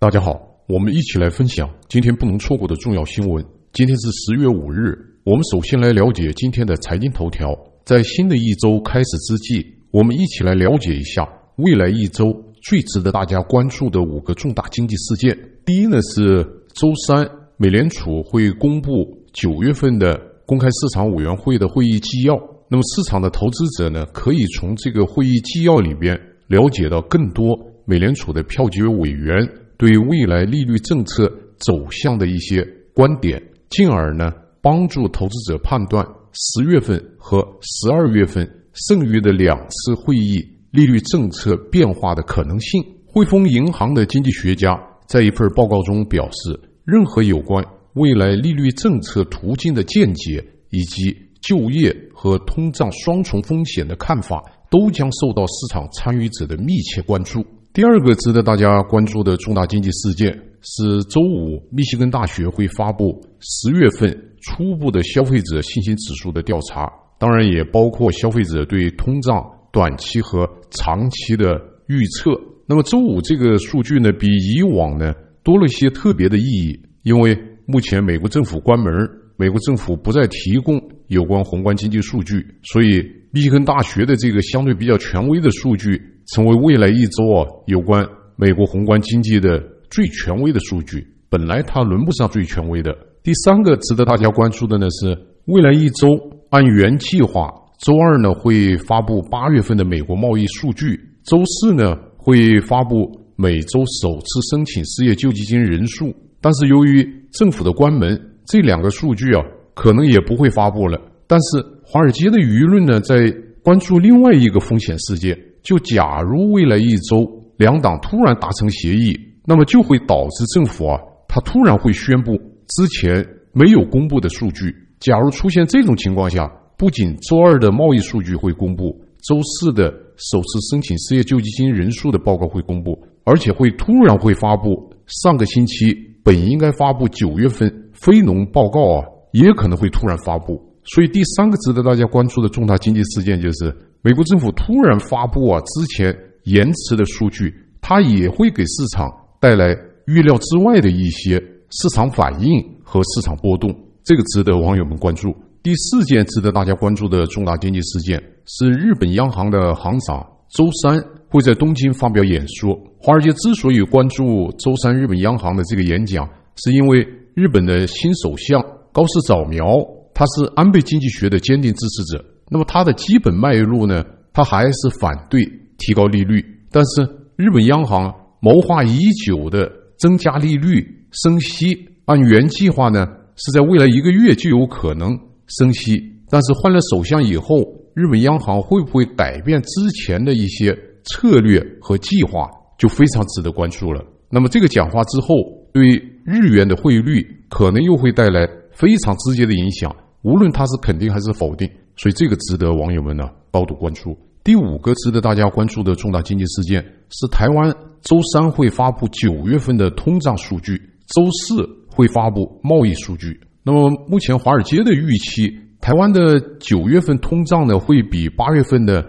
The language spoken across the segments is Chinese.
大家好，我们一起来分享今天不能错过的重要新闻。今天是10月5日，我们首先来了解今天的财经头条。在新的一周开始之际，我们一起来了解一下未来一周最值得大家关注的5个重大经济事件。第一呢是周三，美联储会公布9月份的公开市场委员会的会议纪要。那么市场的投资者呢，可以从这个会议纪要里边了解到更多美联储的票决委员对未来利率政策走向的一些观点，进而呢帮助投资者判断10月份和12月份剩余的2次会议利率政策变化的可能性。汇丰银行的经济学家在一份报告中表示，任何有关未来利率政策途径的见解以及就业和通胀双重风险的看法都将受到市场参与者的密切关注。第二个值得大家关注的重大经济事件是周五，密西根大学会发布10月份初步的消费者信心指数的调查，当然也包括消费者对通胀短期和长期的预测。那么周五这个数据呢，比以往呢多了些特别的意义，因为目前美国政府关门，美国政府不再提供有关宏观经济数据，所以密西根大学的这个相对比较权威的数据成为未来一周有关美国宏观经济的最权威的数据，本来它轮不上最权威的。第三个值得大家关注的呢是未来一周按原计划，周二呢会发布8月份的美国贸易数据，周四呢会发布每周首次申请失业救济金人数，但是由于政府的关门，这2个数据可能也不会发布了。但是华尔街的舆论呢在关注另外一个风险事件，就假如未来一周两党突然达成协议，那么就会导致政府他突然会宣布之前没有公布的数据。假如出现这种情况下，不仅周二的贸易数据会公布，周四的首次申请失业救济金人数的报告会公布，而且突然会发布上个星期本应该发布9月份非农报告也可能会突然发布。所以第三个值得大家关注的重大经济事件就是美国政府突然发布之前延迟的数据，它也会给市场带来预料之外的一些市场反应和市场波动，这个值得网友们关注。第4件值得大家关注的重大经济事件是日本央行的行长周三会在东京发表演说。华尔街之所以关注周三日本央行的这个演讲，是因为日本的新首相高市早苗他是安倍经济学的坚定支持者，那么他的基本脉络呢，他还是反对提高利率，但是日本央行谋划已久的增加利率升息，按原计划呢是在未来1个月就有可能升息，但是换了首相以后，日本央行会不会改变之前的一些策略和计划，就非常值得关注了。那么这个讲话之后，对日元的汇率可能又会带来非常直接的影响，无论它是肯定还是否定，所以这个值得网友们高度关注。第5个值得大家关注的重大经济事件是台湾周三会发布9月份的通胀数据，周四会发布贸易数据。那么目前华尔街的预期，台湾的9月份通胀呢会比8月份的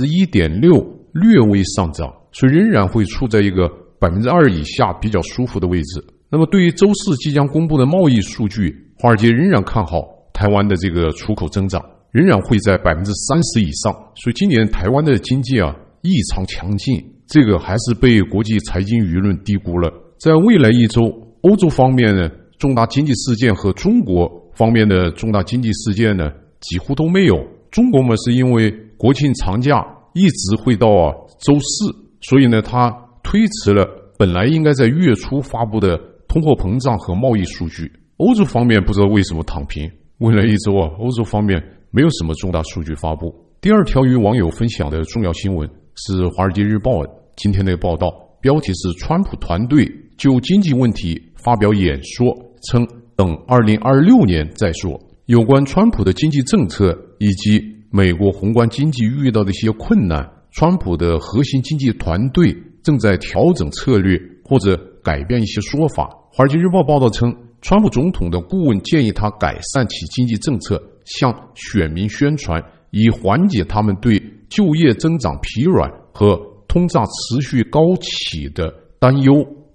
1.6% 略微上涨，所以仍然会处在一个 2% 以下比较舒服的位置。那么对于周四即将公布的贸易数据，华尔街仍然看好台湾的这个出口增长仍然会在 30% 以上，所以今年台湾的经济异常强劲，这个还是被国际财经舆论低估了。在未来一周，欧洲方面呢重大经济事件和中国方面的重大经济事件呢几乎都没有。中国嘛是因为国庆长假一直会到周四，所以呢它推迟了本来应该在月初发布的通货膨胀和贸易数据。欧洲方面不知道为什么躺平，未来一周欧洲方面没有什么重大数据发布。第2条与网友分享的重要新闻是华尔街日报今天的报道，标题是川普团队就经济问题发表演说，称等2026年再说。有关川普的经济政策以及美国宏观经济遇到的一些困难，川普的核心经济团队正在调整策略或者改变一些说法。华尔街日报报道称，川普总统的顾问建议他改善其经济政策，向选民宣传，以缓解他们对就业增长疲软和通胀持续高企的担忧。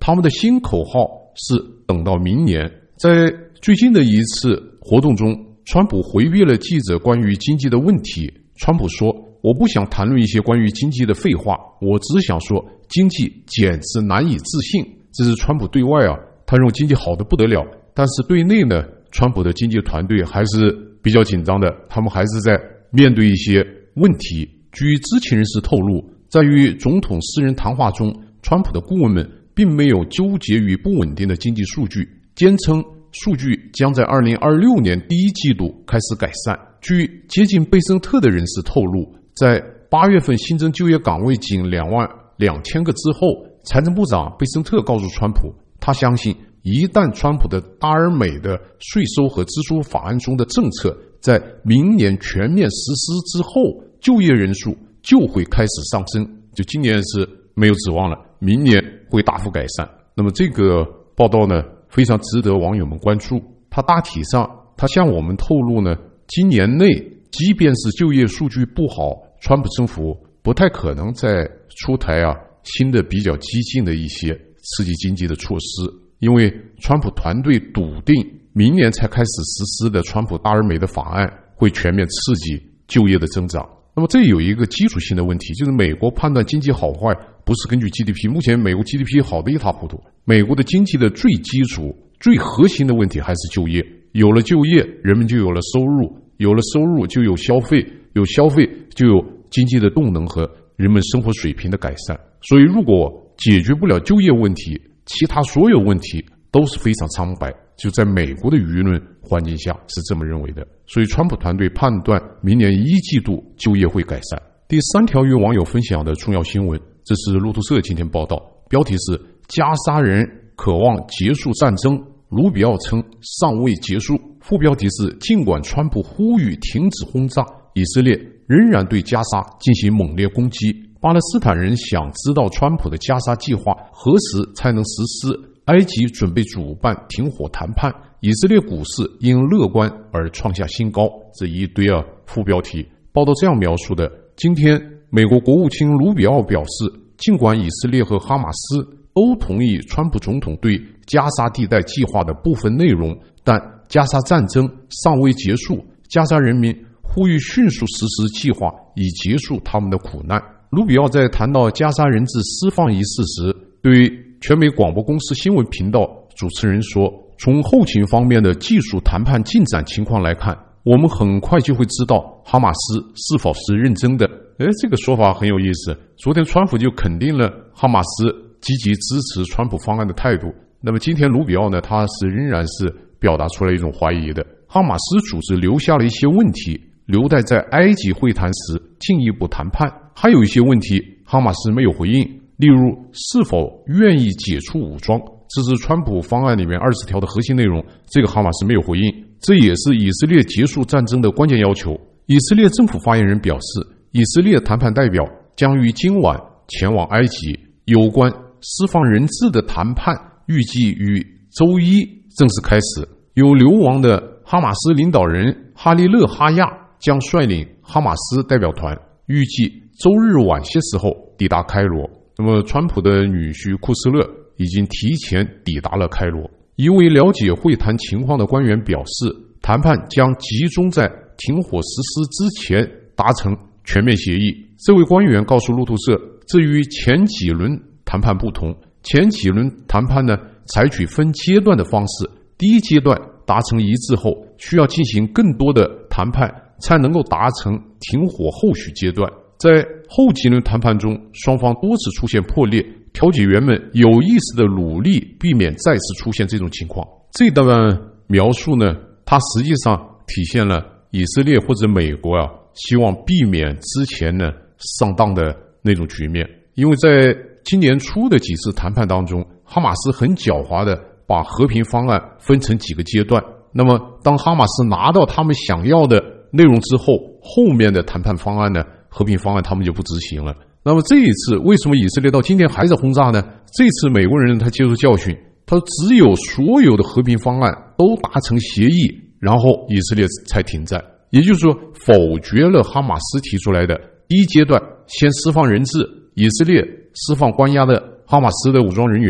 他们的新口号是等到明年。在最近的一次活动中，川普回避了记者关于经济的问题。川普说，我不想谈论一些关于经济的废话，我只想说经济简直难以置信。这是川普对外他认为经济好得不得了，但是对内呢，川普的经济团队还是比较紧张的，他们还是在面对一些问题。据知情人士透露，在与总统私人谈话中，川普的顾问们并没有纠结于不稳定的经济数据，坚称数据将在2026年第一季度开始改善。据接近贝森特的人士透露，在8月份新增就业岗位仅22000个之后，财政部长贝森特告诉川普，他相信一旦川普的达尔美的税收和支出法案中的政策在明年全面实施之后，就业人数就会开始上升。就今年是没有指望了，明年会大幅改善。那么这个报道呢，非常值得网友们关注。它大体上，它向我们透露呢，今年内即便是就业数据不好，川普政府不太可能再出台新的比较激进的一些刺激经济的措施，因为川普团队笃定明年才开始实施的川普达尔美的法案会全面刺激就业的增长。那么这有一个基础性的问题，就是美国判断经济好坏不是根据 GDP， 目前美国 GDP 好得一塌糊涂。美国的经济的最基础、最核心的问题还是就业，有了就业，人们就有了收入，有了收入就有消费，有消费就有经济的动能和人们生活水平的改善。所以如果解决不了就业问题，其他所有问题都是非常苍白，就在美国的舆论环境下是这么认为的。所以川普团队判断明年1季度就业会改善。第3条与网友分享的重要新闻，这是路透社今天报道，标题是加沙人渴望结束战争，卢比奥称尚未结束。副标题是尽管川普呼吁停止轰炸，以色列仍然对加沙进行猛烈攻击。巴勒斯坦人想知道川普的加沙计划何时才能实施，埃及准备主办停火谈判，以色列股市因乐观而创下新高。这一堆副标题。报道这样描述的，今天美国国务卿卢比奥表示，尽管以色列和哈马斯都同意川普总统对加沙地带计划的部分内容，但加沙战争尚未结束，加沙人民呼吁迅速实施计划以结束他们的苦难。卢比奥在谈到加沙人质释放一事时，对全美广播公司新闻频道主持人说，从后勤方面的技术谈判进展情况来看，我们很快就会知道哈马斯是否是认真的。这个说法很有意思。昨天川普就肯定了哈马斯积极支持川普方案的态度，那么今天卢比奥呢，他是仍然是表达出来一种怀疑的。哈马斯组织留下了一些问题，留待在埃及会谈时进一步谈判，还有一些问题哈马斯没有回应，例如是否愿意解除武装，这是川普方案里面20条的核心内容，这个哈马斯没有回应，这也是以色列结束战争的关键要求。以色列政府发言人表示，以色列谈判代表将于今晚前往埃及，有关释放人质的谈判预计于周一正式开始。有流亡的哈马斯领导人哈利勒哈亚将率领哈马斯代表团，预计周日晚些时候抵达开罗。那么川普的女婿库斯勒已经提前抵达了开罗。一位了解会谈情况的官员表示，谈判将集中在停火实施之前达成全面协议。这位官员告诉路透社，这与前几轮谈判不同，前几轮谈判呢，采取分阶段的方式，第一阶段达成一致后，需要进行更多的谈判才能够达成停火后续阶段。在后几轮谈判中，双方多次出现破裂，调解员们有意识地努力避免再次出现这种情况。这段描述呢，它实际上体现了以色列或者美国希望避免之前呢上当的那种局面。因为在今年初的几次谈判当中，哈马斯很狡猾地把和平方案分成几个阶段，那么当哈马斯拿到他们想要的内容之后，后面的谈判方案呢，和平方案他们就不执行了。那么这一次为什么以色列到今天还在轰炸呢？这次美国人他接受教训，他只有所有的和平方案都达成协议，然后以色列才停战。也就是说，否决了哈马斯提出来的第一阶段先释放人质，以色列释放关押的哈马斯的武装人员，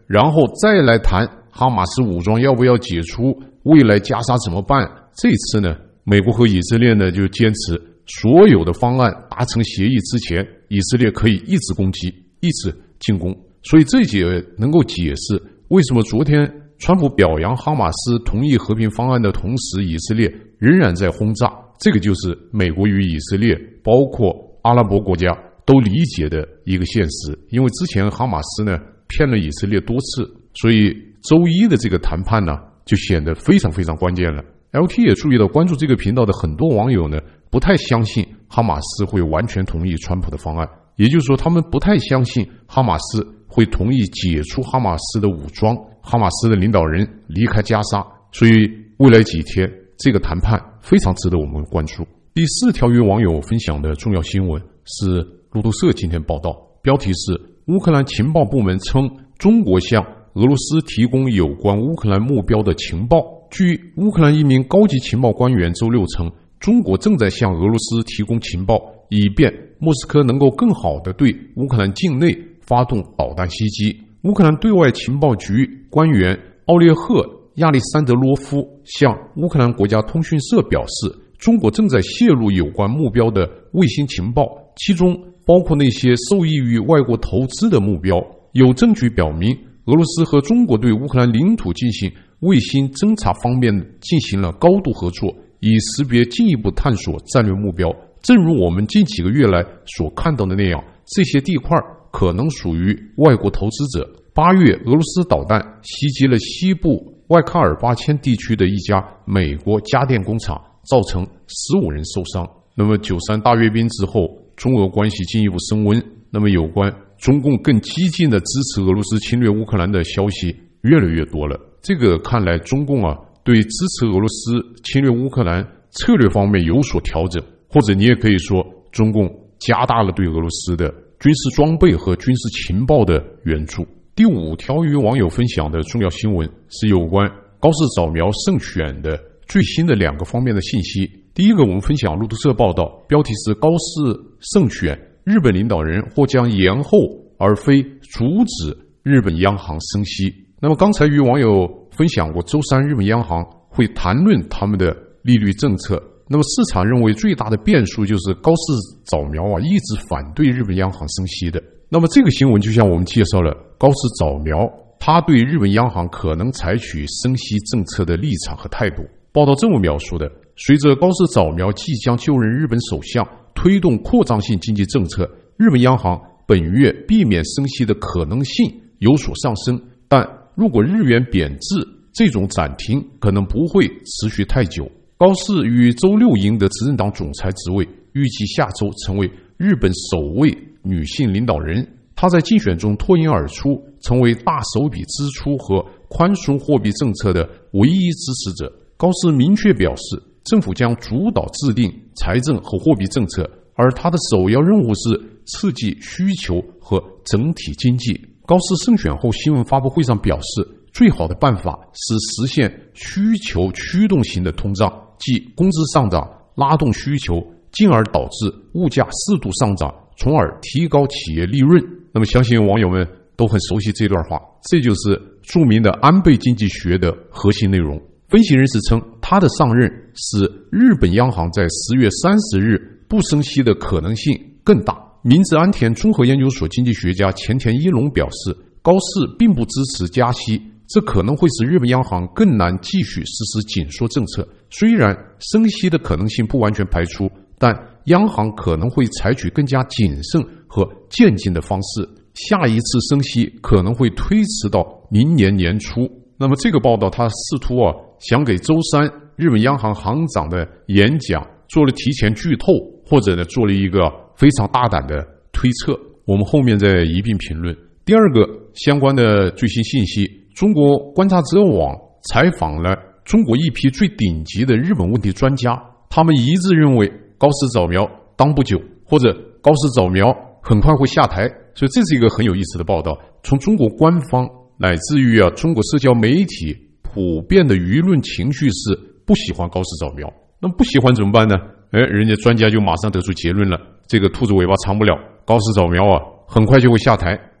然后再来谈哈马斯武装要不要解除，未来加沙怎么办。这次呢，美国和以色列呢就坚持所有的方案达成协议之前，以色列可以一直攻击，一直进攻。所以这也能够解释为什么昨天川普表扬哈马斯同意和平方案的同时，以色列仍然在轰炸。这个就是美国与以色列包括阿拉伯国家都理解的一个现实。因为之前哈马斯呢骗了以色列多次，所以周一的这个谈判呢就显得非常非常关键了。LT 也注意到，关注这个频道的很多网友呢不太相信哈马斯会完全同意川普的方案，也就是说他们不太相信哈马斯会同意解除哈马斯的武装，哈马斯的领导人离开加沙。所以未来几天这个谈判非常值得我们关注。第4条与网友分享的重要新闻是路透社今天报道，标题是乌克兰情报部门称中国向俄罗斯提供有关乌克兰目标的情报。据乌克兰一名高级情报官员周六称，中国正在向俄罗斯提供情报，以便莫斯科能够更好地对乌克兰境内发动导弹袭击。乌克兰对外情报局官员奥列赫·亚历山德罗夫向乌克兰国家通讯社表示，中国正在泄露有关目标的卫星情报，其中包括那些受益于外国投资的目标。有证据表明，俄罗斯和中国对乌克兰领土进行卫星侦察方面进行了高度合作，以识别进一步探索战略目标。正如我们近几个月来所看到的那样，这些地块可能属于外国投资者。8月，俄罗斯导弹袭击了西部外卡尔巴阡地区的一家美国家电工厂，造成15人受伤。那么93大阅兵之后，中俄关系进一步升温，那么有关中共更激进的支持俄罗斯侵略乌克兰的消息越来越多了。这个看来中共对支持俄罗斯侵略乌克兰策略方面有所调整，或者你也可以说中共加大了对俄罗斯的军事装备和军事情报的援助。第5条与网友分享的重要新闻是有关高市早苗胜选的最新的2个方面的信息。第一个，我们分享路透社报道，标题是高市胜选，日本领导人或将延后而非阻止日本央行升息。那么刚才与网友分享过，周三日本央行会谈论他们的利率政策。那么市场认为最大的变数就是高市早苗一直反对日本央行升息的。那么这个新闻就像我们介绍了高市早苗他对日本央行可能采取升息政策的立场和态度。报道这么描述的，随着高市早苗即将就任日本首相，推动扩张性经济政策，日本央行本月避免升息的可能性有所上升，但如果日元贬值，这种暂停可能不会持续太久。高市于周6赢得执政党总裁职位，预计下周成为日本首位女性领导人。她在竞选中脱颖而出，成为大手笔支出和宽松货币政策的唯一支持者。高市明确表示，政府将主导制定财政和货币政策，而他的首要任务是刺激需求和整体经济。高市胜选后新闻发布会上表示，最好的办法是实现需求驱动型的通胀，即工资上涨拉动需求，进而导致物价适度上涨，从而提高企业利润。那么相信网友们都很熟悉这段话，这就是著名的安倍经济学的核心内容。分析人士称，他的上任使日本央行在10月30日不升息的可能性更大。明治安田综合研究所经济学家前田一龙表示，高市并不支持加息，这可能会使日本央行更难继续实施紧缩政策。虽然升息的可能性不完全排除，但央行可能会采取更加谨慎和渐进的方式，下一次升息可能会推迟到明年年初。那么这个报道他试图想给周三日本央行行长的演讲做了提前剧透，或者呢做了一个非常大胆的推测，我们后面再一并评论。第二个相关的最新信息，中国观察者网采访了中国一批最顶级的日本问题专家，他们一致认为高市早苗当不久，或者高市早苗很快会下台。所以这是一个很有意思的报道，从中国官方乃至于中国社交媒体普遍的舆论情绪是不喜欢高市早苗。那么不喜欢怎么办呢？人家专家就马上得出结论了，这个兔子尾巴长不了，高市早苗很快就会下台。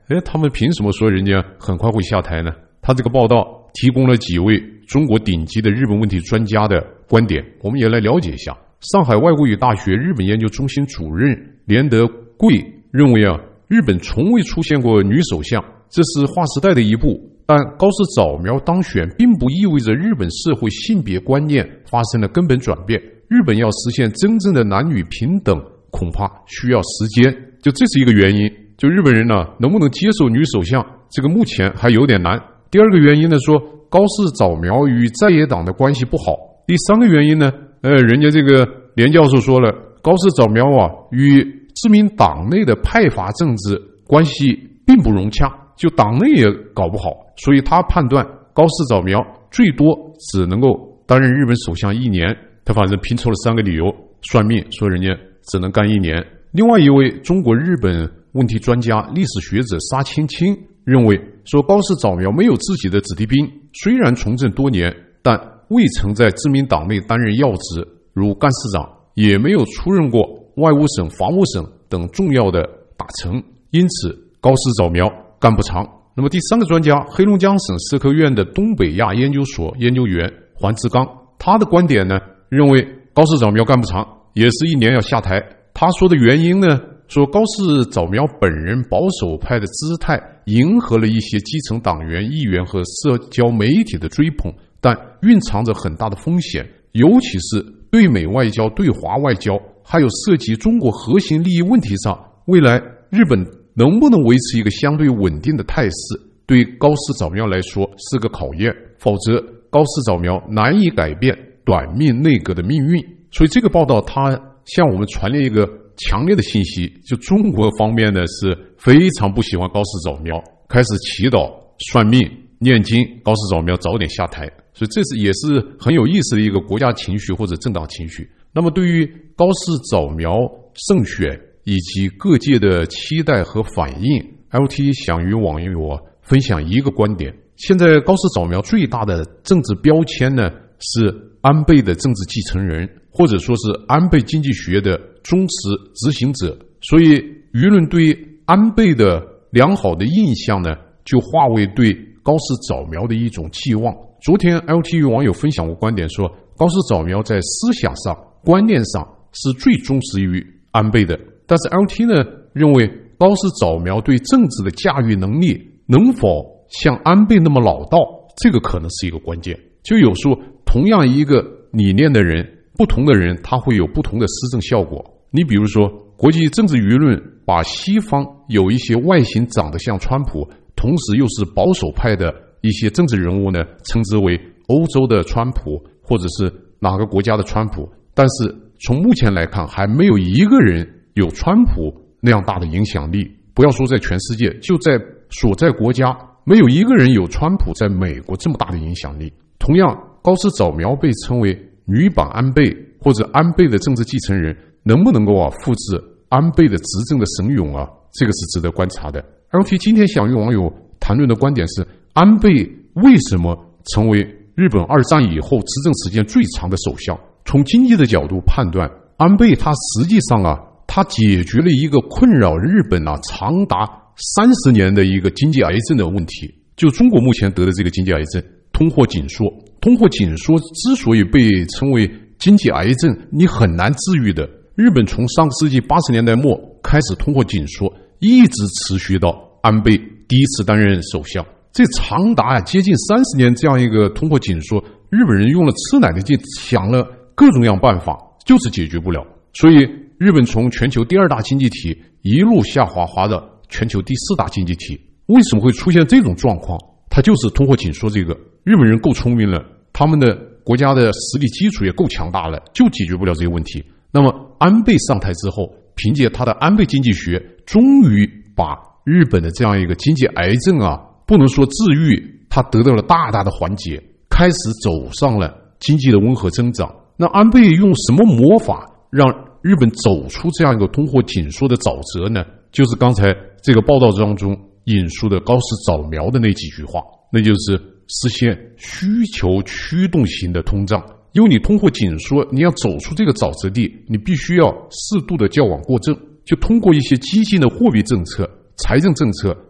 他们凭什么说人家很快会下台呢？他这个报道提供了几位中国顶级的日本问题专家的观点，我们也来了解一下。上海外国语大学日本研究中心主任连德贵认为日本从未出现过女首相，这是划时代的一步。但高市早苗当选并不意味着日本社会性别观念发生了根本转变。日本要实现真正的男女平等，恐怕需要时间。就这是一个原因。就日本人能不能接受女首相，这个目前还有点难。第二个原因呢，说高市早苗与在野党的关系不好。第三个原因呢，人家这个连教授说了，高市早苗与自民党内的派阀政治关系并不融洽，就党内也搞不好，所以他判断高市早苗最多只能够担任日本首相1年。他反正拼凑了3个理由，算命说人家只能干1年。另外一位中国日本问题专家历史学者沙青青认为，说高市早苗没有自己的子弟兵，虽然从政多年，但未曾在自民党内担任要职，如干事长，也没有出任过外务省、防务省等重要的大臣，因此高市早苗干不长。那么第三个专家，黑龙江省社科院的东北亚研究所研究员黄志刚，他的观点呢，认为高市早苗干不长，也是1年要下台。他说的原因呢，说高市早苗本人保守派的姿态迎合了一些基层党员、议员和社交媒体的追捧，但蕴藏着很大的风险，尤其是对美外交、对华外交，还有涉及中国核心利益问题上，未来日本能不能维持一个相对稳定的态势，对高市早苗来说是个考验，否则高市早苗难以改变短命内阁的命运。所以这个报道它向我们传递一个强烈的信息，就中国方面呢是非常不喜欢高市早苗，开始祈祷、算命、念经，高市早苗早点下台。所以这也是很有意思的一个国家情绪或者政党情绪。那么对于高市早苗胜选以及各界的期待和反应， LT 想与网友分享一个观点。现在高市早苗最大的政治标签呢是安倍的政治继承人，或者说是安倍经济学的忠实执行者，所以舆论对安倍的良好的印象呢，就化为对高市早苗的一种寄望。昨天 LT 与网友分享过观点，说高市早苗在思想上、观念上是最忠实于安倍的，但是 LT 呢认为高市早苗对政治的驾驭能力能否像安倍那么老道，这个可能是一个关键。就有时候同样一个理念的人，不同的人他会有不同的施政效果。你比如说国际政治舆论把西方有一些外形长得像川普，同时又是保守派的一些政治人物呢，称之为欧洲的川普，或者是哪个国家的川普。但是从目前来看，还没有一个人有川普那样大的影响力。不要说在全世界，就在所在国家，没有一个人有川普在美国这么大的影响力。同样，高市早苗被称为女版安倍，或者安倍的政治继承人，能不能够复制安倍的执政的神勇这个是值得观察的。LT 今天想与网友谈论的观点是，安倍为什么成为日本2战以后执政时间最长的首相？从经济的角度判断，安倍他实际上他解决了一个困扰日本长达30年的一个经济癌症的问题。就中国目前得的这个经济癌症，通货紧缩。通货紧缩之所以被称为经济癌症，你很难治愈的。日本从上个世纪80年代末开始通货紧缩，一直持续到安倍第一次担任首相，这长达接近30年这样一个通货紧缩，日本人用了吃奶的劲，想了各种样办法，就是解决不了。所以日本从全球第2大经济体一路下滑，滑到全球第4大经济体。为什么会出现这种状况？它就是通货紧缩这个。日本人够聪明了，他们的国家的实力基础也够强大了，就解决不了这个问题。那么安倍上台之后，凭借他的安倍经济学，终于把日本的这样一个经济癌症不能说治愈，他得到了大大的缓解，开始走上了经济的温和增长。那安倍用什么魔法让日本走出这样一个通货紧缩的沼泽呢？就是刚才这个报道当中引述的高市早苗的那几句话，那就是实现需求驱动型的通胀。因为你通货紧缩，你要走出这个沼泽地，你必须要适度的矫枉过正，就通过一些激进的货币政策、财政政策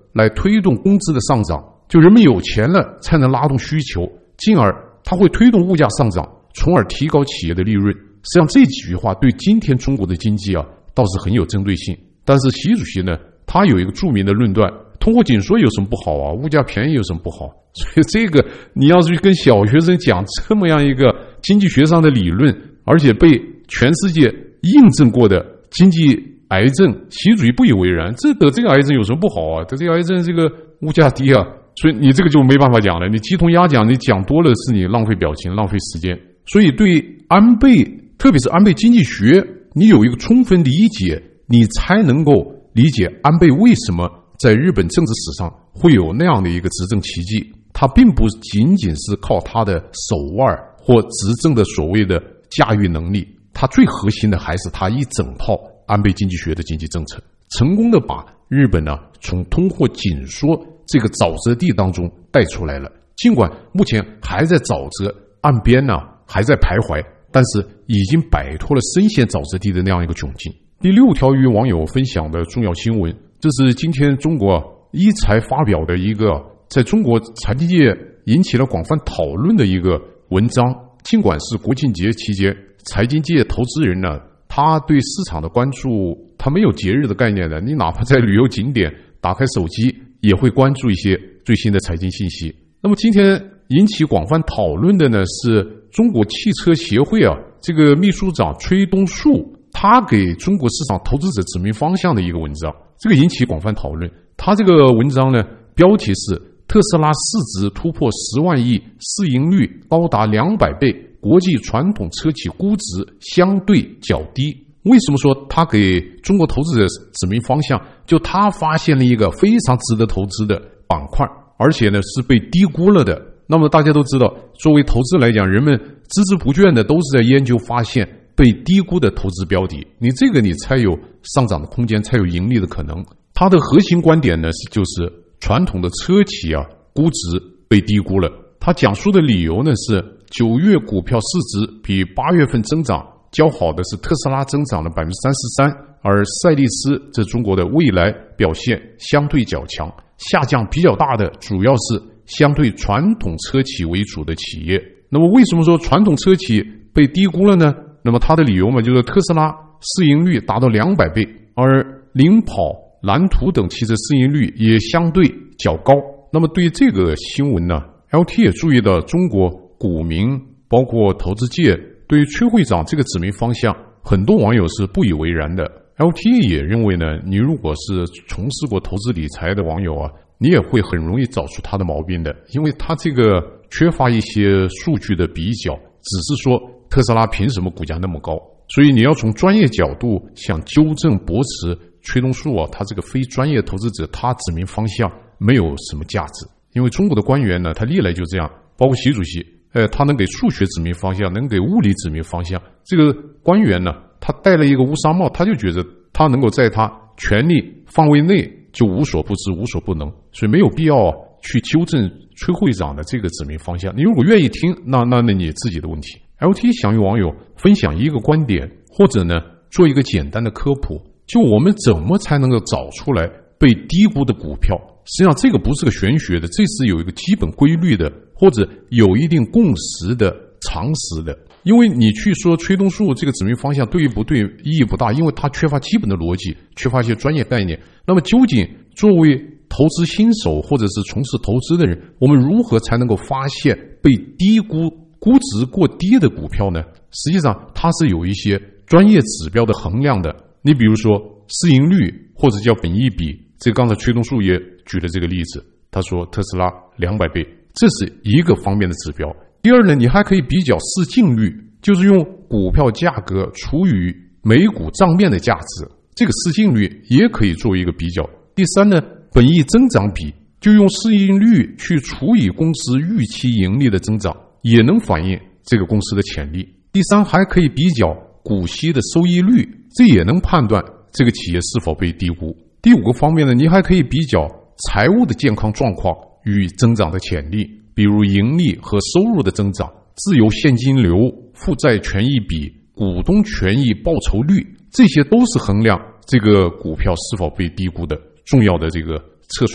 来推动工资的上涨，就人们有钱了才能拉动需求，进而它会推动物价上涨，从而提高企业的利润。实际上这几句话对今天中国的经济倒是很有针对性。但是习主席呢，他有一个著名的论断，通货紧缩有什么不好啊？物价便宜有什么不好？所以这个你要是跟小学生讲这么样一个经济学上的理论，而且被全世界印证过的经济癌症，习主席不以为然，这个癌症有什么不好啊？这个癌症这个物价低啊，所以你这个就没办法讲了。你鸡同鸭讲，你讲多了是你浪费表情浪费时间。所以对安倍，特别是安倍经济学，你有一个充分理解，你才能够理解安倍为什么在日本政治史上会有那样的一个执政奇迹。他并不仅仅是靠他的手腕或执政的所谓的驾驭能力，他最核心的还是他一整套安倍经济学的经济政策，成功的把日本从通货紧缩这个沼泽地当中带出来了。尽管目前还在沼泽岸边还在徘徊，但是已经摆脱了深陷沼泽地的那样一个窘境。第6条与网友分享的重要新闻，这是今天中国一财发表的一个在中国财经界引起了广泛讨论的一个文章。尽管是国庆节期间，财经界投资人他对市场的关注，他没有节日的概念的，你哪怕在旅游景点打开手机也会关注一些最新的财经信息。那么今天引起广泛讨论的呢，是中国汽车协会这个秘书长崔东树，他给中国市场投资者指明方向的一个文章，这个引起广泛讨论。他这个文章呢，标题是特斯拉市值突破10万亿，市盈率高达200倍，国际传统车企估值相对较低。为什么说他给中国投资者指明方向？就他发现了一个非常值得投资的板块，而且呢是被低估了的。那么大家都知道，作为投资来讲，人们孜孜不倦的都是在研究发现被低估的投资标的，你才有上涨的空间，才有盈利的可能。它的核心观点呢，就是传统的车企估值被低估了。他讲述的理由呢是9月股票市值比8月份增长较好的是特斯拉增长了 33%， 而赛力斯这中国的蔚来表现相对较强，下降比较大的主要是相对传统车企为主的企业。那么为什么说传统车企被低估了呢？那么他的理由嘛，就是特斯拉市盈率达到200倍，而领跑、蓝图等汽车市盈率也相对较高。那么对于这个新闻呢， LT 也注意到中国股民包括投资界对于崔会长这个指明方向，很多网友是不以为然的。 LT 也认为呢，你如果是从事过投资理财的网友你也会很容易找出他的毛病的，因为他这个缺乏一些数据的比较，只是说特斯拉凭什么股价那么高，所以你要从专业角度想纠正驳斥崔东树他这个非专业投资者，他指明方向没有什么价值。因为中国的官员呢，他历来就这样，包括习主席他能给数学指明方向，能给物理指明方向，这个官员呢，他戴了一个乌纱帽，他就觉得他能够在他权力范围内就无所不知无所不能，所以没有必要去纠正崔会长的这个指明方向。你如果愿意听，那你自己的问题。 LT 想与网友分享一个观点，或者呢做一个简单的科普，就我们怎么才能够找出来被低估的股票。实际上这个不是个玄学的，这是有一个基本规律的，或者有一定共识的常识的。因为你去说崔东树这个指明方向对与不对意义不大，因为它缺乏基本的逻辑，缺乏一些专业概念。那么究竟作为投资新手或者是从事投资的人，我们如何才能够发现被低估、估值过低的股票呢？实际上它是有一些专业指标的衡量的。你比如说市盈率或者叫本益比，这个刚才崔东树也举了这个例子，他说特斯拉200倍，这是一个方面的指标。第二呢，你还可以比较市净率，就是用股票价格除以每股账面的价值，这个市净率也可以作为一个比较。第三呢，本益增长比，就用市盈率去除以公司预期盈利的增长，也能反映这个公司的潜力。第三，还可以比较股息的收益率，这也能判断这个企业是否被低估。第五个方面呢，你还可以比较财务的健康状况与增长的潜力，比如盈利和收入的增长、自由现金流、负债权益比、股东权益报酬率，这些都是衡量这个股票是否被低估的重要的这个测算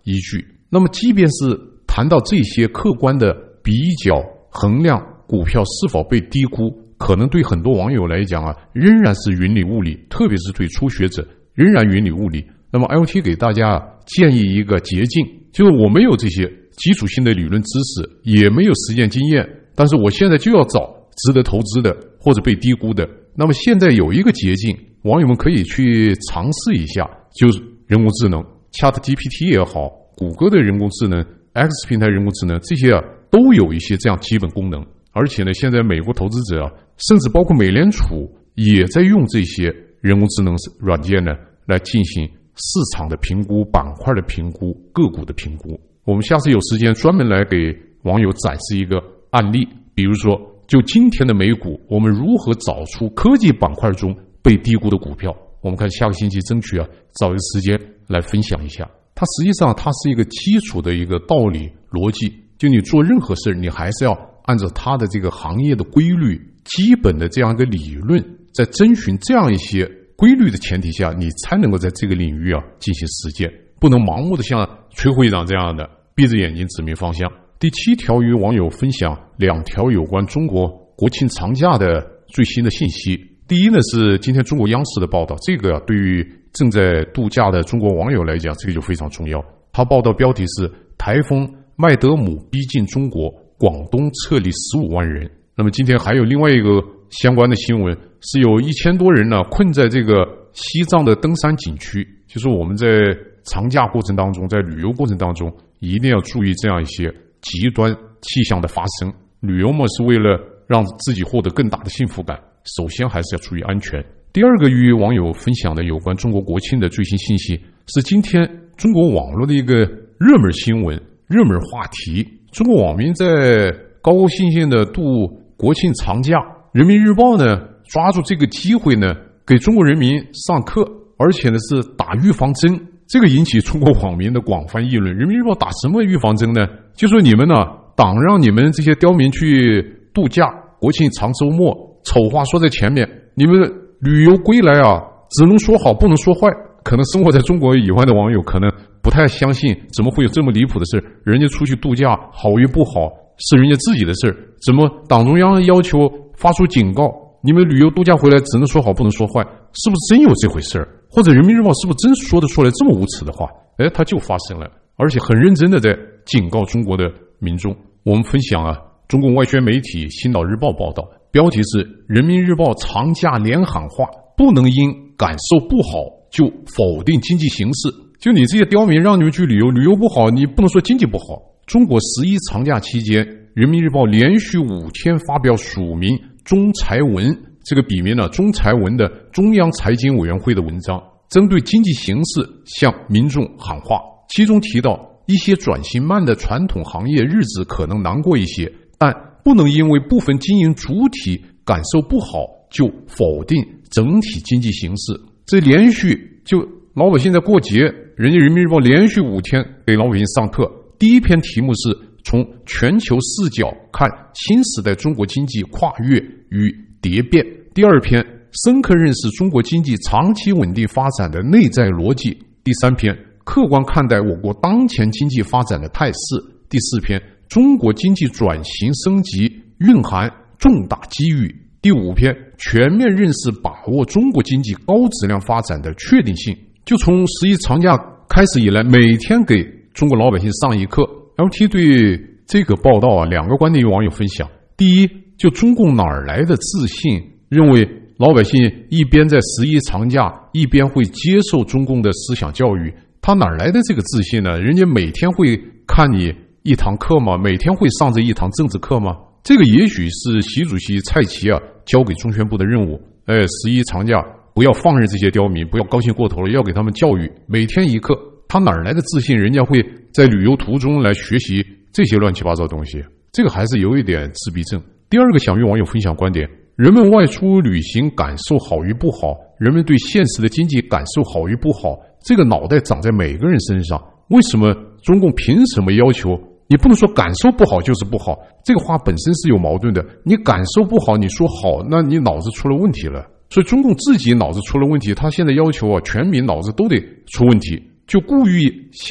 依据。那么即便是谈到这些客观的比较衡量股票是否被低估，可能对很多网友来讲仍然是云里雾里，特别是对初学者仍然云里雾里。那么 LT 给大家建议一个捷径，就是我没有这些基础性的理论知识，也没有实践经验，但是我现在就要找值得投资的或者被低估的。那么现在有一个捷径，网友们可以去尝试一下，就是人工智能 ChatGPT 也好，谷歌的人工智能 X 平台人工智能，这些都有一些这样基本功能。而且呢，现在美国投资者甚至包括美联储也在用这些人工智能软件呢来进行市场的评估、板块的评估、个股的评估。我们下次有时间专门来给网友展示一个案例，比如说就今天的美股，我们如何找出科技板块中被低估的股票。我们看下个星期争取找一个时间来分享一下。它实际上它是一个基础的一个道理逻辑，就你做任何事你还是要按照它的这个行业的规律、基本的这样一个理论，在遵循这样一些规律的前提下，你才能够在这个领域进行实践，不能盲目的像崔会长这样的闭着眼睛指明方向。第7条与网友分享2条有关中国国庆长假的最新的信息。第一呢是今天中国央视的报道，这个对于正在度假的中国网友来讲，这个就非常重要。他报道标题是台风麦德姆逼近中国，广东撤离15万人。那么今天还有另外一个相关的新闻，是有1000多人困在这个西藏的登山景区。就是我们在长假过程当中，在旅游过程当中，一定要注意这样一些极端气象的发生。旅游嘛，是为了让自己获得更大的幸福感，首先还是要注意安全。第二个与网友分享的有关中国国庆的最新信息，是今天中国网络的一个热门新闻、热门话题。中国网民在高高兴兴的度国庆长假，人民日报呢抓住这个机会呢，给中国人民上课，而且呢是打预防针，这个引起中国网民的广泛议论。人民日报打什么预防针呢？就说你们党让你们这些刁民去度假，国庆长周末，丑话说在前面，你们旅游归来只能说好不能说坏。可能生活在中国以外的网友可能不太相信，怎么会有这么离谱的事？人家出去度假好与不好是人家自己的事，怎么党中央要求发出警告，你们旅游度假回来只能说好不能说坏？是不是真有这回事？或者人民日报是不是真说得出来这么无耻的话？它就发生了，而且很认真的在警告中国的民众。我们分享中共外宣媒体《青岛日报》报道，标题是人民日报长假连喊话，不能因感受不好就否定经济形势。就你这些刁民让你们去旅游，旅游不好你不能说经济不好。中国11长假期间，人民日报连续5天发表署名中财文，这个笔名中财文的中央财经委员会的文章，针对经济形势向民众喊话。其中提到一些转型慢的传统行业日子可能难过一些，但不能因为部分经营主体感受不好就否定整体经济形势。这连续就老百姓在过节，人家人民日报连续5天给老百姓上课。第一篇题目是从全球视角看新时代中国经济跨越与蝶变。第二篇深刻认识中国经济长期稳定发展的内在逻辑。第三篇客观看待我国当前经济发展的态势。第四篇中国经济转型升级蕴含重大机遇。第5篇全面认识把握中国经济高质量发展的确定性。就从11长假开始以来，每天给中国老百姓上一课。LT 对这个报道2个观点与网友分享。第一，就中共哪儿来的自信，认为老百姓一边在11长假一边会接受中共的思想教育？他哪儿来的这个自信呢？人家每天会看你一堂课吗？每天会上这一堂政治课吗？这个也许是习主席蔡奇交给中宣部的任务。11长假不要放任这些刁民，不要高兴过头了，要给他们教育，每天一课。他哪儿来的自信？人家会在旅游途中来学习这些乱七八糟的东西？这个还是有一点自闭症。第二个想与网友分享观点，人们外出旅行感受好与不好，人们对现实的经济感受好与不好，这个脑袋长在每个人身上。为什么中共凭什么要求你不能说感受不好就是不好？这个话本身是有矛盾的。你感受不好你说好，那你脑子出了问题了。所以中共自己脑子出了问题，他现在要求全民脑子都得出问题，就故意向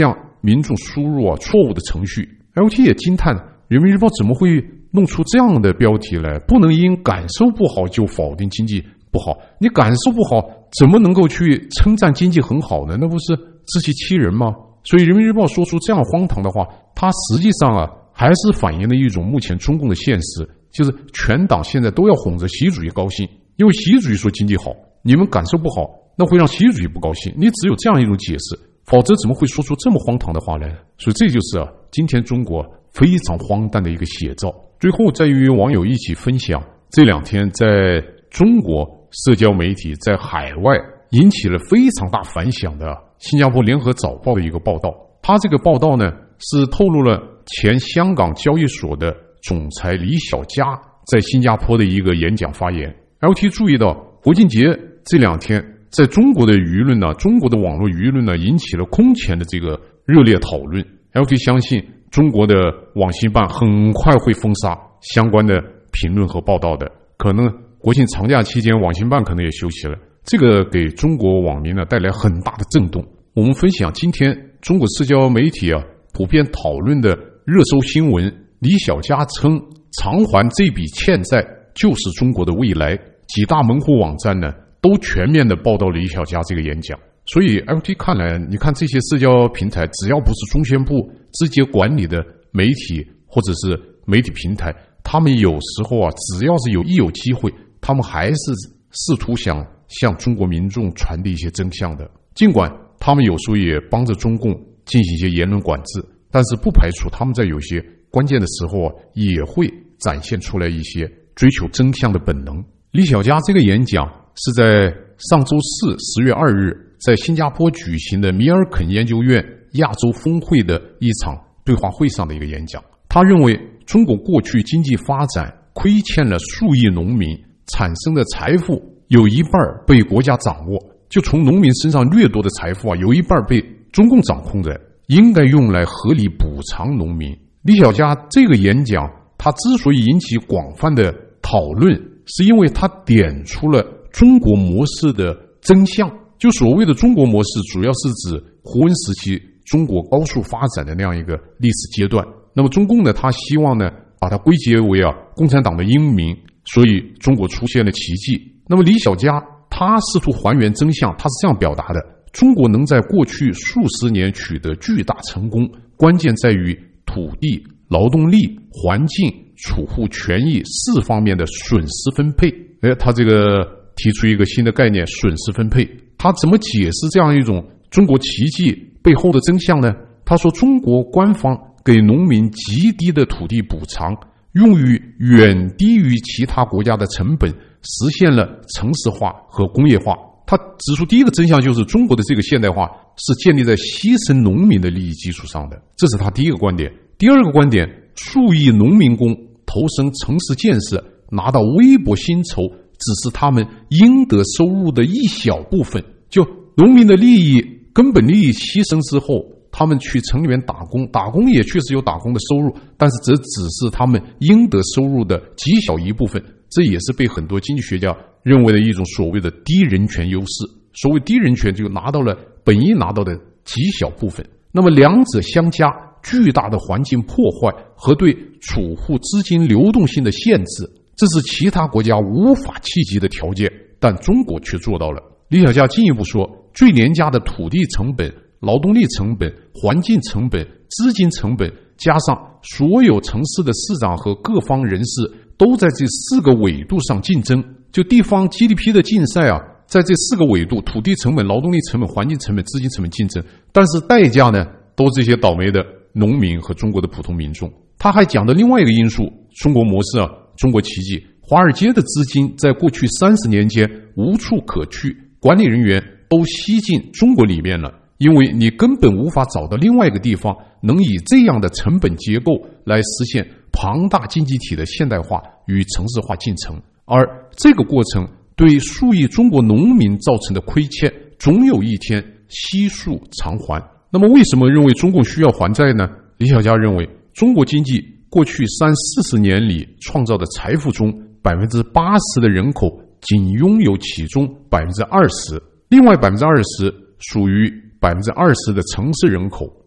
民众输入错误的程序。LT 也惊叹，人民日报怎么会弄出这样的标题来？不能因感受不好就否定经济不好，你感受不好怎么能够去称赞经济很好呢？那不是自欺欺人吗？所以人民日报说出这样荒唐的话，它实际上还是反映了一种目前中共的现实，就是全党现在都要哄着习主席高兴，因为习主席说经济好，你们感受不好，那会让习主席不高兴，你只有这样一种解释，否则怎么会说出这么荒唐的话来？所以这就是今天中国非常荒诞的一个写照。最后再与网友一起分享这两天在中国社交媒体在海外引起了非常大反响的新加坡联合早报的一个报道。他这个报道呢是透露了前香港交易所的总裁李小加在新加坡的一个演讲发言。 LT 注意到国庆节这两天在中国的舆论中国的网络舆论引起了空前的这个热烈讨论。 LT 相信中国的网信办很快会封杀相关的评论和报道的，可能国庆长假期间网信办可能也休息了，这个给中国网民带来很大的震动。我们分享今天中国社交媒体普遍讨论的热搜新闻。李小加称偿还这笔欠债就是中国的未来，几大门户网站都全面的报道李小加这个演讲。所以 LT 看来，你看这些社交平台只要不是中宣部直接管理的媒体或者是媒体平台，他们有时候只要是有机会，他们还是试图想向中国民众传递一些真相的。尽管他们有时候也帮着中共进行一些言论管制，但是不排除他们在有些关键的时候也会展现出来一些追求真相的本能。李小加这个演讲是在上周四10月2日在新加坡举行的米尔肯研究院亚洲峰会的一场对话会上的一个演讲。他认为中国过去经济发展亏欠了数亿农民，产生的财富有一半被国家掌握，就从农民身上掠夺的财富有一半被中共掌控着，应该用来合理补偿农民。李小加这个演讲他之所以引起广泛的讨论，是因为他点出了中国模式的真相。就所谓的中国模式主要是指胡温时期中国高速发展的那样一个历史阶段，那么中共他希望把它归结为共产党的英明，所以中国出现了奇迹。那么李小加他试图还原真相，他是这样表达的：中国能在过去数十年取得巨大成功，关键在于土地、劳动力、环境、储户权益4方面的损失分配。他这个提出一个新的概念，损失分配。他怎么解释这样一种中国奇迹背后的真相呢？他说，中国官方给农民极低的土地补偿，用于远低于其他国家的成本，实现了城市化和工业化。他指出第一个真相就是中国的这个现代化是建立在牺牲农民的利益基础上的，这是他第一个观点。第二个观点，数亿农民工投身城市建设，拿到微薄薪酬，只是他们应得收入的一小部分。就农民的利益、根本利益牺牲之后，他们去城里面打工，打工也确实有打工的收入，但是这只是他们应得收入的极小一部分。这也是被很多经济学家认为的一种所谓的低人权优势。所谓低人权，就拿到了本应拿到的极小部分。那么两者相加，巨大的环境破坏和对储户资金流动性的限制，这是其他国家无法企及的条件，但中国却做到了。李小加进一步说，最廉价的土地成本、劳动力成本、环境成本、资金成本，加上所有城市的市长和各方人士都在这4个纬度上竞争，就地方 GDP 的竞赛在这4个纬度，土地成本、劳动力成本、环境成本、资金成本竞争，但是代价都这些倒霉的农民和中国的普通民众。他还讲的另外一个因素，中国模式中国奇迹，华尔街的资金在过去30年间无处可去，管理人员都吸进中国里面了，因为你根本无法找到另外一个地方能以这样的成本结构来实现庞大经济体的现代化与城市化进程，而这个过程对数亿中国农民造成的亏欠，总有一天悉数偿还。那么为什么认为中共需要还债呢？李小加认为，中国经济过去30-40年里创造的财富中，80%的人口仅拥有其中20%，另外20%属于20%的城市人口，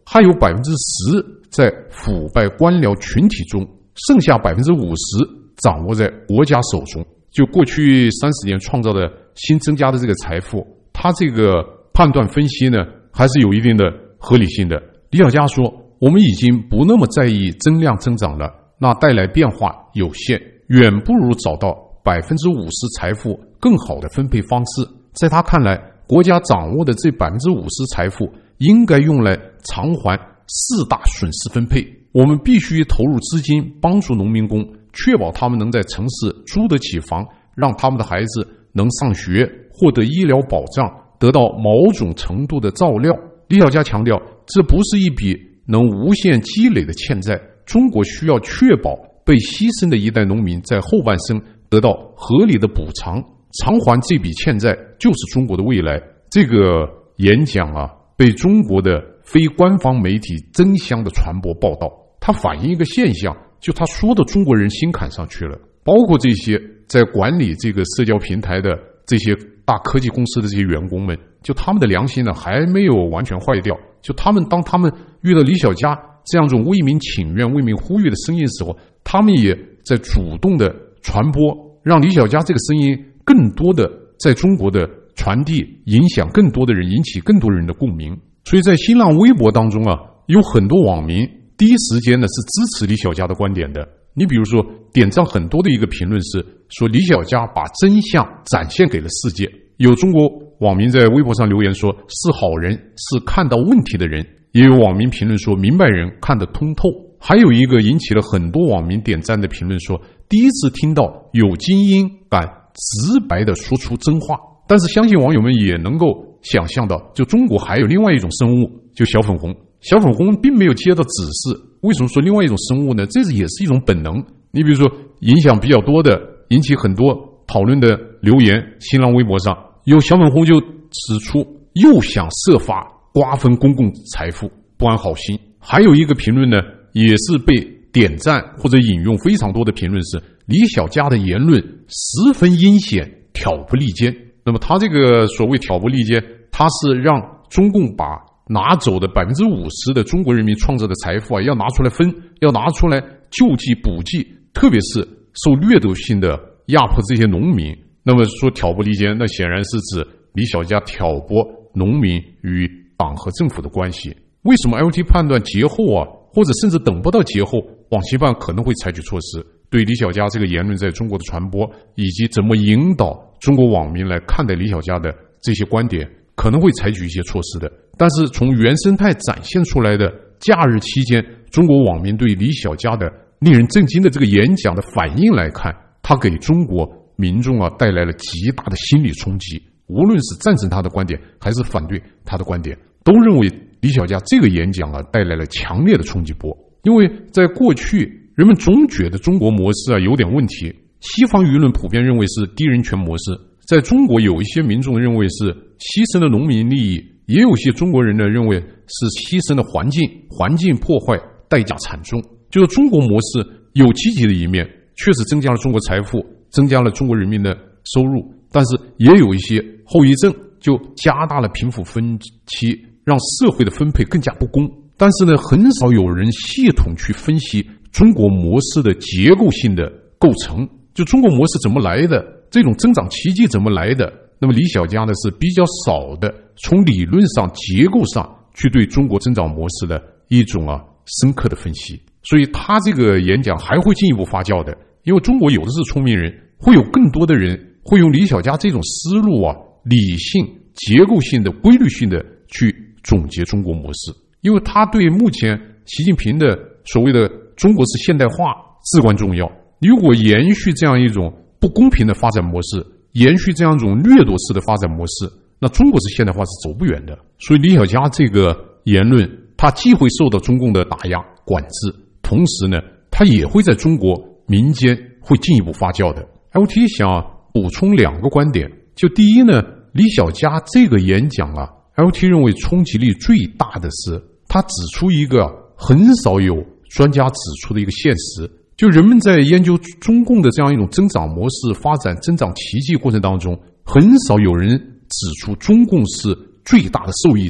还有10%在腐败官僚群体中，剩下50%掌握在国家手中。就过去30年创造的新增加的这个财富，他这个判断分析呢，还是有一定的合理性的。李小加说，我们已经不那么在意增量增长了，那带来变化有限，远不如找到50%财富更好的分配方式。在他看来，国家掌握的这50%财富应该用来偿还4大损失分配。我们必须投入资金帮助农民工，确保他们能在城市租得起房，让他们的孩子能上学，获得医疗保障，得到某种程度的照料。李小加强调，这不是一笔能无限积累的欠债，中国需要确保被牺牲的一代农民在后半生得到合理的补偿，偿还这笔欠债就是中国的未来。这个演讲啊，被中国的非官方媒体争相的传播报道，它反映一个现象，就他说的中国人心坎上去了，包括这些在管理这个社交平台的这些大科技公司的这些员工们，就他们的良心呢还没有完全坏掉。就当他们遇到李小加这样一种为民请愿、为民呼吁的声音的时候，他们也在主动的传播，让李小加这个声音更多的在中国的传递，影响更多的人，引起更多人的共鸣。所以在新浪微博当中啊，有很多网民第一时间呢是支持李小加的观点的。你比如说点赞很多的一个评论是说，李小加把真相展现给了世界。有中国网民在微博上留言说，是好人，是看到问题的人。也有网民评论说，明白人看得通透。还有一个引起了很多网民点赞的评论说，第一次听到有精英敢直白地说出真话。但是相信网友们也能够想象到，就中国还有另外一种生物，就小粉红。小粉红并没有接到指示。为什么说另外一种生物呢？这也是一种本能。你比如说影响比较多的，引起很多讨论的留言，新浪微博上有小粉红就指出，又想设法瓜分公共财富，不安好心。还有一个评论呢，也是被点赞或者引用非常多的评论是，李小加的言论十分阴险，挑拨离间。那么他这个所谓挑拨离间，他是让中共把拿走的50%的中国人民创造的财富啊，要拿出来分，要拿出来救济补济，特别是受掠夺性的压迫这些农民。那么说挑拨离间，那显然是指李小加挑拨农民与党和政府的关系。为什么 LT 判断节后啊，或者甚至等不到节后，网信办可能会采取措施，对李小加这个言论在中国的传播，以及怎么引导中国网民来看待李小加的这些观点，可能会采取一些措施的。但是从原生态展现出来的假日期间中国网民对李小加的令人震惊的这个演讲的反应来看，他给中国民众啊带来了极大的心理冲击。无论是赞成他的观点还是反对他的观点，都认为李小加这个演讲啊带来了强烈的冲击波。因为在过去人们总觉得中国模式啊有点问题，西方舆论普遍认为是低人权模式，在中国有一些民众认为是牺牲了农民利益，也有些中国人呢认为是牺牲了环境破坏代价惨重。就是中国模式有积极的一面，确实增加了中国财富，增加了中国人民的收入，但是也有一些后遗症，就加大了贫富分歧，让社会的分配更加不公。但是呢，很少有人系统去分析中国模式的结构性的构成，就中国模式怎么来的，这种增长奇迹怎么来的。那么李小加呢是比较少的从理论上结构上去对中国增长模式的一种深刻的分析。所以他这个演讲还会进一步发酵的，因为中国有的是聪明人，会有更多的人会用李小加这种思路理性结构性的规律性的去总结中国模式。因为他对目前习近平的所谓的中国式现代化至关重要。如果延续这样一种不公平的发展模式，延续这样一种掠夺式的发展模式，那中国式现代化是走不远的。所以李小加这个言论，他既会受到中共的打压管制，同时呢，他也会在中国民间会进一步发酵的。LT 想补充2个观点，就第一呢，李小加这个演讲LT 认为冲击力最大的是他指出一个很少有专家指出的一个现实，就人们在研究中共的这样一种增长模式、发展增长奇迹过程当中，很少有人指出中共是最大的受益者。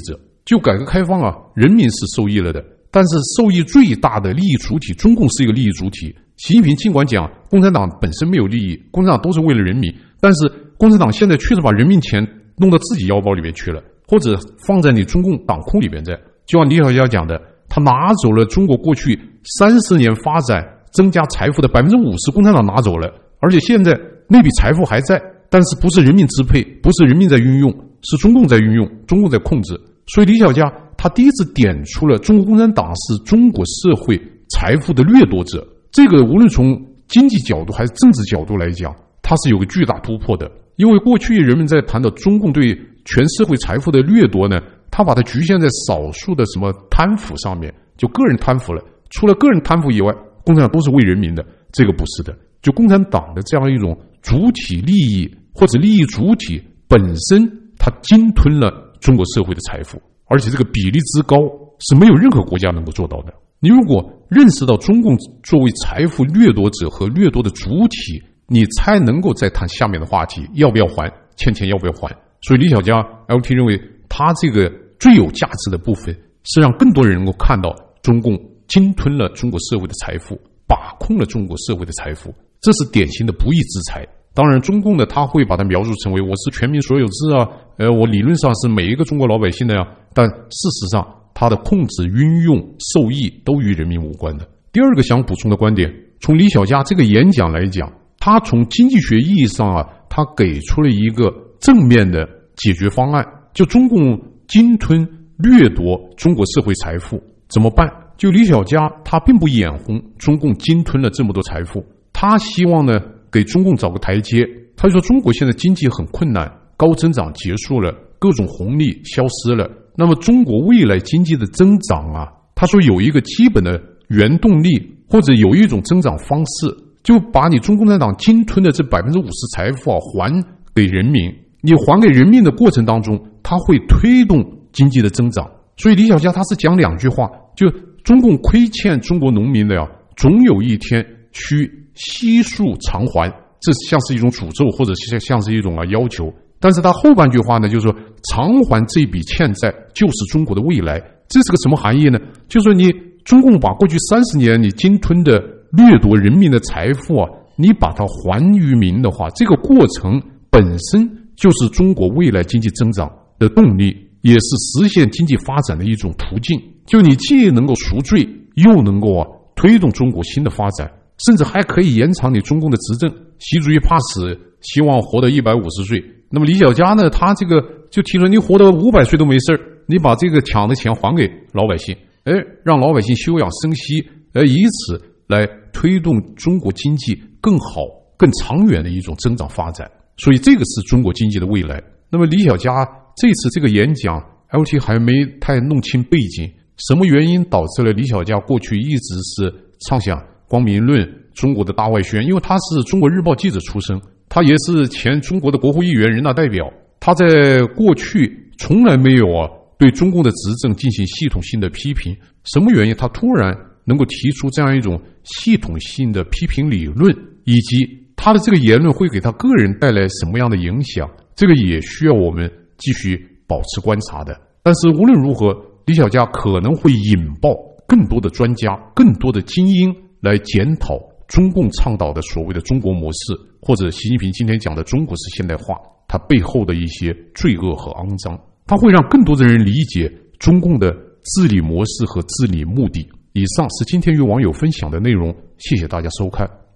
就改革开放啊，人民是受益了的，但是受益最大的利益主体，中共是一个利益主体。习近平尽管讲共产党本身没有利益，共产党都是为了人民，但是共产党现在确实把人民钱弄到自己腰包里面去了，或者放在你中共党库里面在。就像李小加讲的，他拿走了中国过去30年发展增加财富的50%，共产党拿走了，而且现在那笔财富还在，但是不是人民支配，不是人民在运用，是中共在运用，中共在控制。所以李小加他第一次点出了中国共产党是中国社会财富的掠夺者，这个无论从经济角度还是政治角度来讲，它是有个巨大突破的。因为过去人们在谈到中共对全社会财富的掠夺呢，他把它局限在少数的什么贪腐上面，就个人贪腐了，除了个人贪腐以外，共产党都是为人民的，这个不是的。就共产党的这样一种主体利益或者利益主体本身，它鲸吞了中国社会的财富，而且这个比例之高是没有任何国家能够做到的。你如果认识到中共作为财富掠夺者和掠夺的主体，你才能够再谈下面的话题，要不要还，欠钱要不要还。所以李小加 LT 认为他这个最有价值的部分是让更多人能够看到中共鲸吞了中国社会的财富，把控了中国社会的财富，这是典型的不义之财。当然中共呢，他会把它描述成为我是全民所有制啊，我理论上是每一个中国老百姓的呀，但事实上他的控制、运用、受益都与人民无关的。第二个想补充的观点，从李小加这个演讲来讲，他从经济学意义上啊，他给出了一个正面的解决方案，就中共鲸吞掠夺中国社会财富怎么办？就李小加他并不眼红中共鲸吞了这么多财富，他希望呢给中共找个台阶。他说中国现在经济很困难，高增长结束了，各种红利消失了，那么中国未来经济的增长啊，他说有一个基本的原动力，或者有一种增长方式，就把你中共共产党鲸吞的这50%财富啊还给人民。你还给人民的过程当中，它会推动经济的增长。所以李小加他是讲2句话，就中共亏欠中国农民的呀，总有一天需悉数偿还，这像是一种诅咒，或者像是一种要求。但是他后半句话呢，就是说偿还这笔欠债就是中国的未来。这是个什么含义呢？就是说你中共把过去30年你鲸吞的掠夺人民的财富啊，你把它还于民的话，这个过程本身就是中国未来经济增长的动力，也是实现经济发展的一种途径。就你既能够赎罪，又能够推动中国新的发展，甚至还可以延长你中共的执政。习主席怕死，希望活到150岁。那么李小加呢，他这个就提出你活到500岁都没事，你把这个抢的钱还给老百姓，让老百姓休养生息，以此来推动中国经济更好、更长远的一种增长发展。所以这个是中国经济的未来。那么李小加这次这个演讲 LT 还没太弄清背景，什么原因导致了李小加过去一直是畅想光明论、中国的大外宣？因为他是中国日报记者出身，他也是前中国的国会议员、人大代表，他在过去从来没有对中共的执政进行系统性的批评。什么原因他突然能够提出这样一种系统性的批评理论，以及他的这个言论会给他个人带来什么样的影响，这个也需要我们继续保持观察的。但是无论如何，李小加可能会引爆更多的专家、更多的精英来检讨中共倡导的所谓的中国模式，或者习近平今天讲的中国式现代化，它背后的一些罪恶和肮脏。它会让更多的人理解中共的治理模式和治理目的。以上是今天与网友分享的内容，谢谢大家收看。